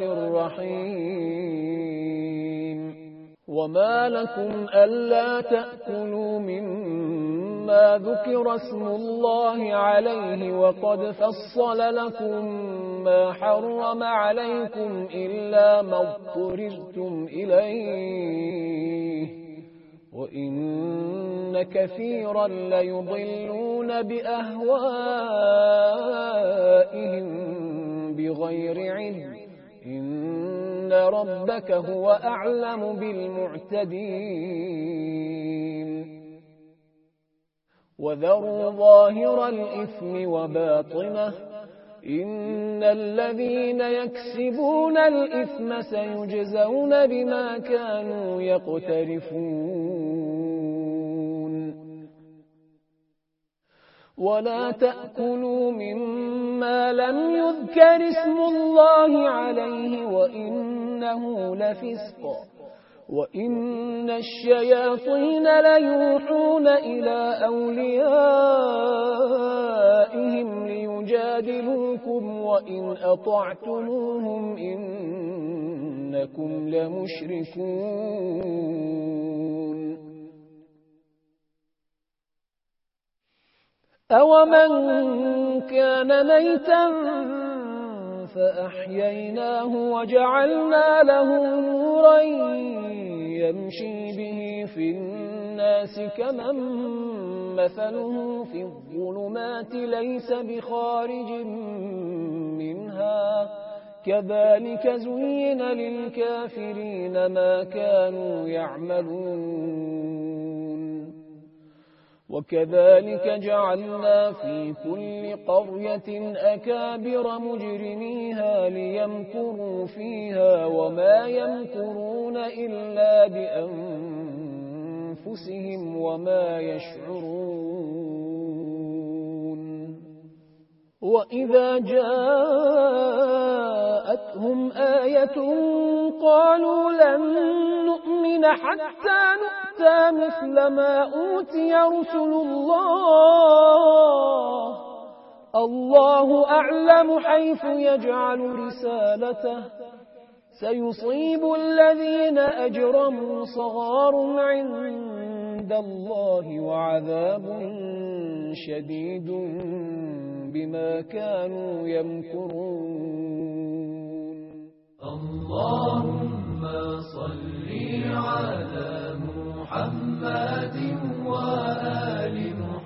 الرحيم. وما لكم ألا تأكلوا مما ذكر اسم الله عليه وقد فصل لكم ما حرم عليكم إلا ما اضطررتم إليه وإن كثيرا ليضلون بأهوائهم بغير علم. إن ربك هو أعلم بالمعتدين. وذروا ظاهر الإثم وباطنه إن الذين يكسبون الإثم سيجزون بما كانوا يقترفون. ولا تأكلوا مما لم يذكر اسم الله عليه وإنه لفسق. وإن الشياطين ليوحون إلى أوليائهم ليجادلوكم وإن أطعتموهم إنكم لمشركون. أومن كان ميتا فأحييناه وجعلنا له نورا يمشي به في الناس كمن مثله في الظلمات ليس بخارج منها كذلك زين للكافرين ما كانوا يعملون. وكذلك جعلنا في كل قرية أكابر مجرميها ليمكروا فيها وما يمكرون إلا بأنفسهم وما يشعرون. وإذا جاءتهم آية قالوا لن نؤمن حتى نؤتى مثل ما أوتي رسل الله الله أعلم حيث يجعل رسالته سيصيب الذين أجرموا صغار عند الله وعذاب شديد بما كانوا يمكرون. اللهم صل على محمد وآل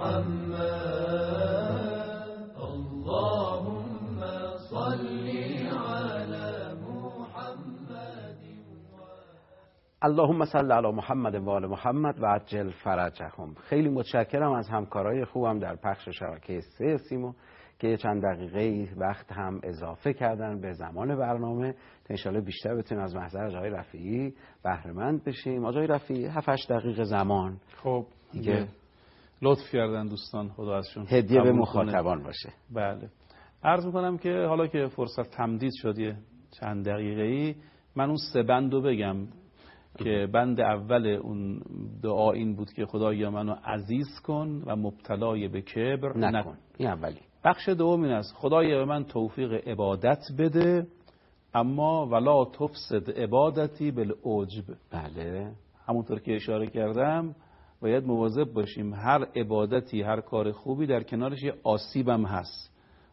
محمد. اللهم صل على محمد. اللهم صل علی محمد و آل محمد و عجل فرجهم. خیلی متشکرم از همکارای خوبم در پخش شبکه سه سیمو که چند دقیقه وقت هم اضافه کردن به زمان برنامه تا انشالله بیشتر بتونیم از محضر آقای رفیعی بهره مند بشیم. آقای رفیعی هفت هشت دقیقه زمان خب دیگه لطف کردن دوستان، خدا ازشون هدیه به مخاطبان باشه. بله، عرض میکنم که حالا که فرصت تمدید شد یه چند دقیقه‌ای من اون سه بندو بگم که بند اول اون دعا این بود که خدایا منو عزیز کن و مبتلای به کبر نکن, نکن. این اولی. بخش دوم این است خدایا به من توفیق عبادت بده اما ولا تفسد عبادتی بالعجب. بله، همونطور که اشاره کردم باید مواظب باشیم هر عبادتی، هر کار خوبی در کنارش یه آسیبم هست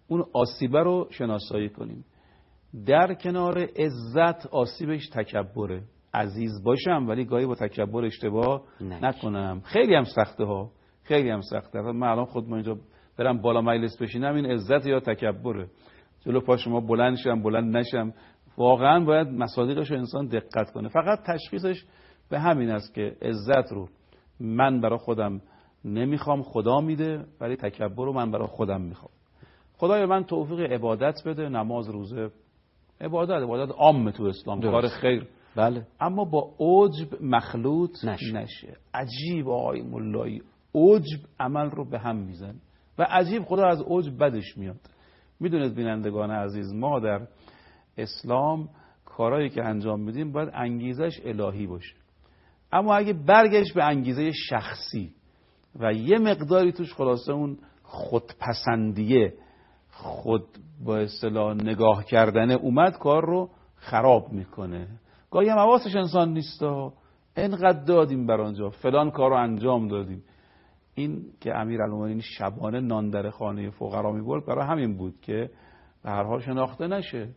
اون آسیبه رو شناسایی کنیم. در کنار عزت آسیبش تکبره. عزیز باشم ولی گاهی با تکبر اشتباه نکنم. خیلی هم سخته ها، خیلی هم سخته. من الان خود من اینجا برم بالا مجلس بشینم، این عزت یا تکبره؟ جلو پا شما بلند شم بلند نشم؟ واقعا باید مصادیقش رو انسان دقت کنه. فقط تشخیصش به همین است که عزت رو من برای خودم نمیخوام، خدا میده، ولی تکبر رو من برای خودم میخوام. خدای من توفیق عبادت بده، نماز روزه، عبادت عبادت عام تو اسلام، کار خیر، بله، اما با عجب مخلوط نشه, نشه. عجیب آقای ملایی، عجب عمل رو به هم میزن و عجیب خدا از عجب بدش میاد. میدونید بینندگان عزیز، ما در اسلام کارهایی که انجام میدیم باید انگیزش الهی باشه، اما اگه برگشت به انگیزه شخصی و یه مقداری توش خلاصه اون خودپسندیه، خود با اصطلاح نگاه کردن اومد، کار رو خراب میکنه. گاهی هم حواسش انسان نیستا، اینقدر دادیم بر آنجا، فلان کار رو انجام دادیم. این که امیرالمومنین شبانه نان در خانه فقرا میبرد برای همین بود که به هر حال شناخته نشه.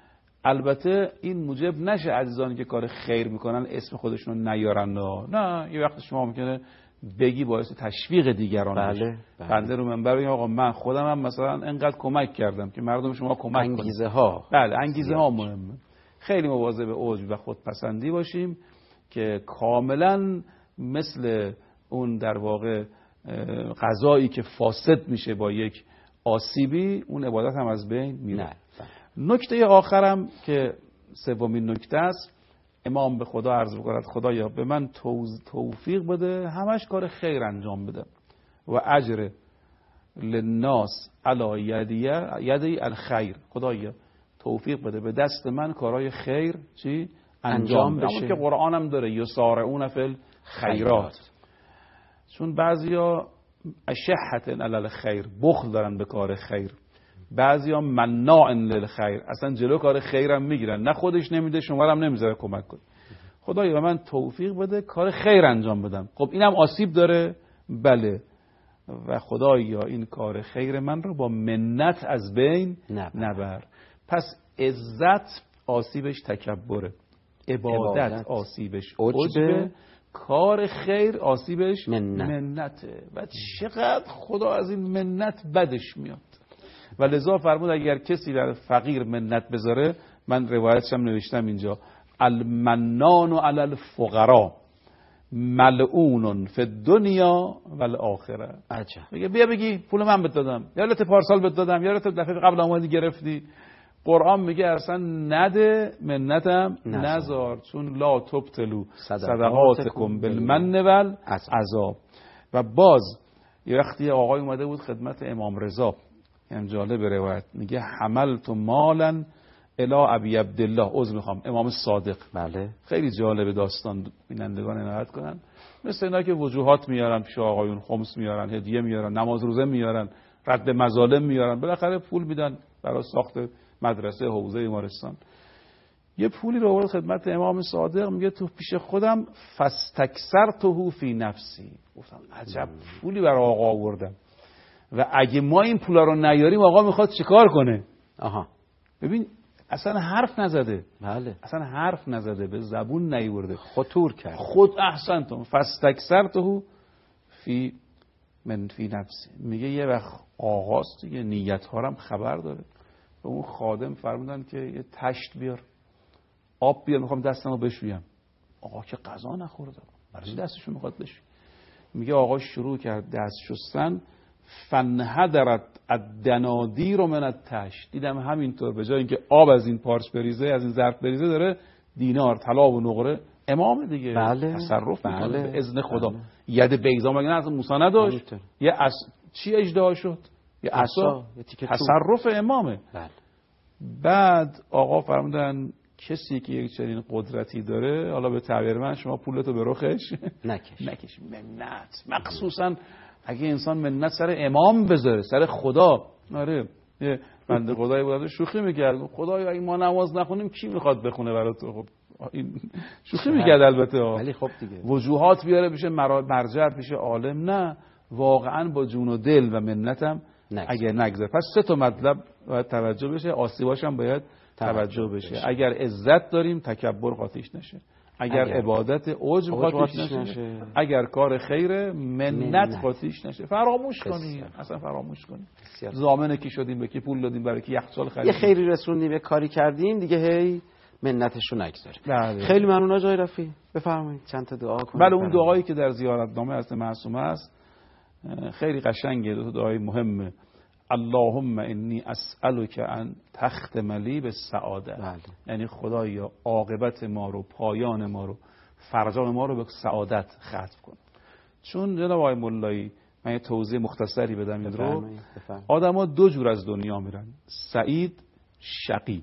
البته این موجب نشه عزیزانی که کار خیر میکنن اسم خودشون رو نیارن. نه، یه وقت شما ممکنه بگی باعث تشویق دیگران بشه. بله، بله. بنده رو منبر بگم آقا من خودم هم مثلا انقدر کمک کردم که مردم شما کمک کنن. انگیزه ها، بله انگیزه ها مهمه. خیلی مواظب عجب و خودپسندی باشیم که کاملا مثل اون در واقع غذایی که فاسد میشه با یک آسیبی، اون عبادت هم از بین میره. نه. نکته آخرم که سومین نکته است، امام به خدا عرض می‌کند خدایا به من توفیق بده همش کار خیر انجام بدم و اجر للناس علی یدی یدی الخیر. خدایا توفیق بده به دست من کارهای خیر چی انجام بشه. همون که قرآن هم داره یسارعون فی الخیرات. چون بعضیا اشحة علی الخیر، بخل دارن به کار خیر. بعضیا مناع للخیر، اصلا جلو کار خیرم میگیرن، نه خودش نمیده شما هم نمیذاره کمک کنه. خدایا به من توفیق بده کار خیر انجام بدم. خب اینم آسیب داره، بله، و خدایا این کار خیر من رو با منت از بین نبر, نبر. پس عزت آسیبش تکبره، عبادت, عبادت. آسیبش عجبه، کار خیر آسیبش منت. منته. و چقدر خدا از این منت بدش میاد. و لذا فرمود اگر کسی در فقیر منت بذاره، من روایتش هم نوشتم اینجا، المنان علی الفقراء ملعون فی الدنیا و الاخره. عجب. میگه بیا بگی پول من بهت دادم، یادت پارسال بهت دادم، یادت دفعه قبل اومدی گرفتی. قرآن میگه اصلا نده، منتم نذار، چون لا تبطلوا صدقاتکم بالمن والعذاب. و باز یه وقتی آقای اومده بود خدمت امام رضا، یعنی جالب روایت، میگه حملت مالا الی ابی عبدالله، عذر میخوام، امام صادق. بله. خیلی جالب داستان، بینندگان عنایت کنن. مثل اینا که وجوهات میارن پیش آقایون، خمس میارن، هدیه میارن، نماز روزه میارن، رد مظالم میارن، بالاخره پول میدن برای ساخت مدرسه، حوزه، بیمارستان. یه پولی رو آورد خدمت امام صادق، میگه تو پیش خودم فاستکثرته فی نفسی. گفتم عجب پولی برای آقا آوردم و اگه ما این پولا رو نیاریم آقا میخواد چیکار کنه؟ آها، ببین اصلا حرف نزده. بله، اصلا حرف نزده، به زبون نیورده، خطور کرد. خود احسنتم فاستکثرته فی من فی نفسی. میگه یه وقت آقاست دیگه، نیت ها هم خبر داره. به اون خادم فرمودن که یه تشت بیار، آب بیار، میخوام دستمو بشویم. آقا که غذا نخورده، برای دستشو میخواد بشوی. میگه آقا شروع کرد دست شستن، فنهدرت الدنادیر من التشت. دیدم همینطور به جای اینکه آب از این پارچ بریزه، از این ظرف بریزه، داره دینار، طلا و نقره. امام دیگه بله. تصرف میکنه بله. به اذن خدا. بله. ید بیضا مگه از موسی نداشت؟ یه اس... چی اجدها شد؟ یه عصا. تصرف امامه. بله. بعد آقا فرمودن کسی که یک چنین قدرتی داره، حالا به تعبیر من شما پولتو به رخش نکش. نکش. منت، مخصوصا اگه انسان منت سر امام بذاره، سر خدا. آره یه بنده خدایی بود شوخی میکرد، خدایا اگه ما نماز نخونیم کی میخواد بخونه برای تو؟ خب این شوخی میکرد البته، ولی خب دیگه وجوهات بیاره بشه مرجع بشه عالم. نه، واقعا با جون و دل و منتم نگذره. اگر نگذره. پس سه تا مطلب باید توجه بشه، آسیباش هم باید توجه بشه. بشه. اگر عزت داریم تکبر قاطیش نشه، اگر, اگر عبادت عجب قاطیش نشه. نشه، اگر کار خیر منت قاطیش نشه. فراموش کنیم، اصلا فراموش کنیم. ضامن کی شدیم، به کی پول دادیم، برای کی یخچال خریدیم، یه خیری رسوندیم، یه کاری کردیم دیگه، هی منتشو نگذاریم. خیلی ممنون آقای رفیعی، بفرمایید چند تا دعا کنید. بله، اون دعایی که در زیارتنامه از معصومه است خیلی قشنگه، دو دعای مهمه. اللهم انی اسألک ان تختم لی بالسعاده. بله. یعنی خدایا عاقبت ما رو، پایان ما رو، فرجام ما رو به سعادت ختم کن. چون جناب آقای مولایی، من یه توضیح مختصری بدم این رو. آدم‌ها دو جور از دنیا میرن، سعید، شقی.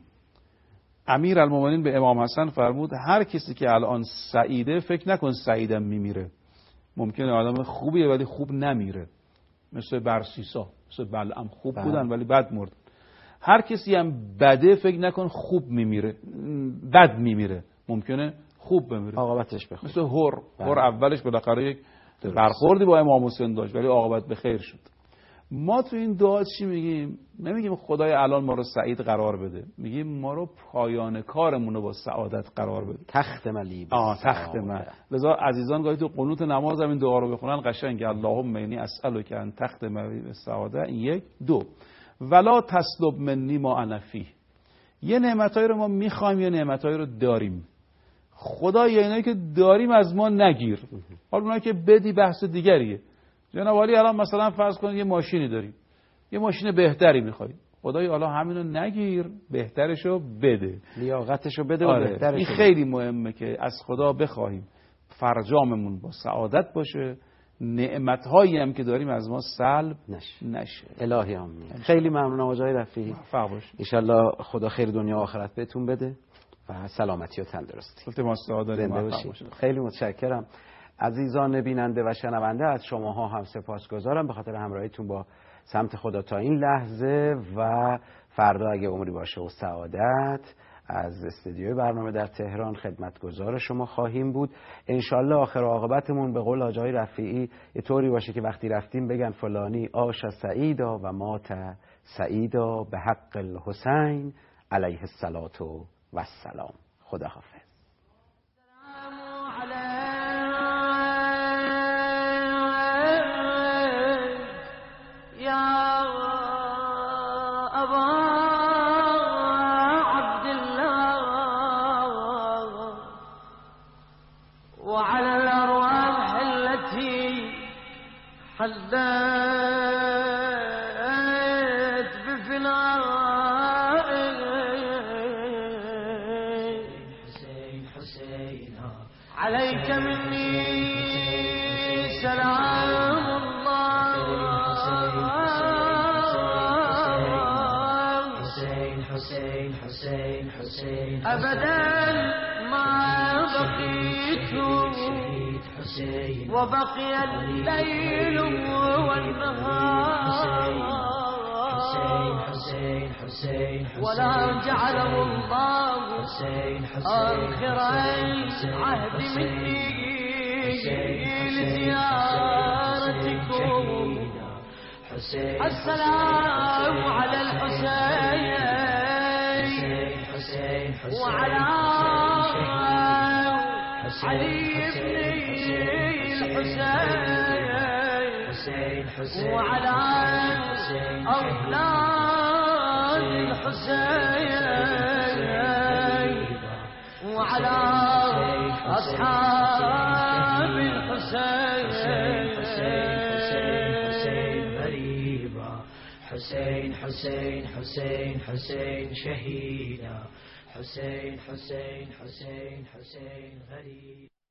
امیر المومنین به امام حسن فرمود هر کسی که الان سعیده فکر نکن سعیدم میمیره. ممکنه آدم خوبیه ولی خوب نمیره، مثل برسیسا، مثل بلعم، خوب بله. بودن ولی بد مرد. هر کسی هم بده فکر نکن خوب میمیره، بد میمیره، ممکنه خوب بمیره، عاقبتش بخیر. مثل هر بله. هر اولش بالاخره یک برخوردی با امام حسین داشت ولی عاقبت به خیر شد. ما تو این دعا چی میگیم؟ نمیگیم خدای الان ما رو سعید قرار بده، میگیم ما رو پایان کارمون رو با سعادت قرار بده. تخت ملی آه تخت من. لذا عزیزان گاهی تو قنوت نماز هم این دعا رو بخونن قشنگه. اللهم انی اسألک ان تخت ملی بالسعاده. این یک. دو، ولا تسلب منی ما انا فیه. یه نعمتایی رو ما میخوایم، یه نعمتایی رو داریم. خدا یه اینایی که داریم از ما نگیر. حالا اونایی که بدی بحث دیگریه. جناب علی الان مثلا فرض کنید یه ماشینی داریم، یه ماشین بهتری میخوای، خدای حالا همینو نگیر، بهترشو بده، لیاقتشو بده و آره. بهترشو. این خیلی مهمه که از خدا بخواهیم فرجاممون با سعادت باشه، نعمت‌هایی هم که داریم از ما سلب نشه, نشه. الهی آمین. خیلی ممنونم آقای رفیعی. فرمایش. ان شاءالله خدا خیر دنیا و آخرت بهتون بده و سلامتی و تندرستی. التماس دعا داریم. خیلی متشکرم. عزیزان بیننده و شنونده، از شماها هم سپاسگزارم به خاطر همراهیتون با سمت خدا تا این لحظه و فردا اگه عمری باشه و سعادت از استودیوی برنامه در تهران خدمتگزار شما خواهیم بود. انشالله آخر عاقبتمون به قول آقای رفیعی یه طوری باشه که وقتی رفتیم بگن فلانی عاش سعیدا و مات سعیدا به حق الحسین علیه الصلاة و السلام. خدا حافظ. حلت بفناء حسين حسين عليك مني سلام الله حسين حسين حسين حسين أبدا ما بقيت وبقي الليل والنهار ولا جعله الله آخر عهد مني لزيارتكم. السلام على الحسين وعلى علي بن الحسين وعلى أولاد الحسين وعلى أصحاب الحسين. حسين حسين حسين حسين شهيدا. حسين حسين حسين حسين غريب.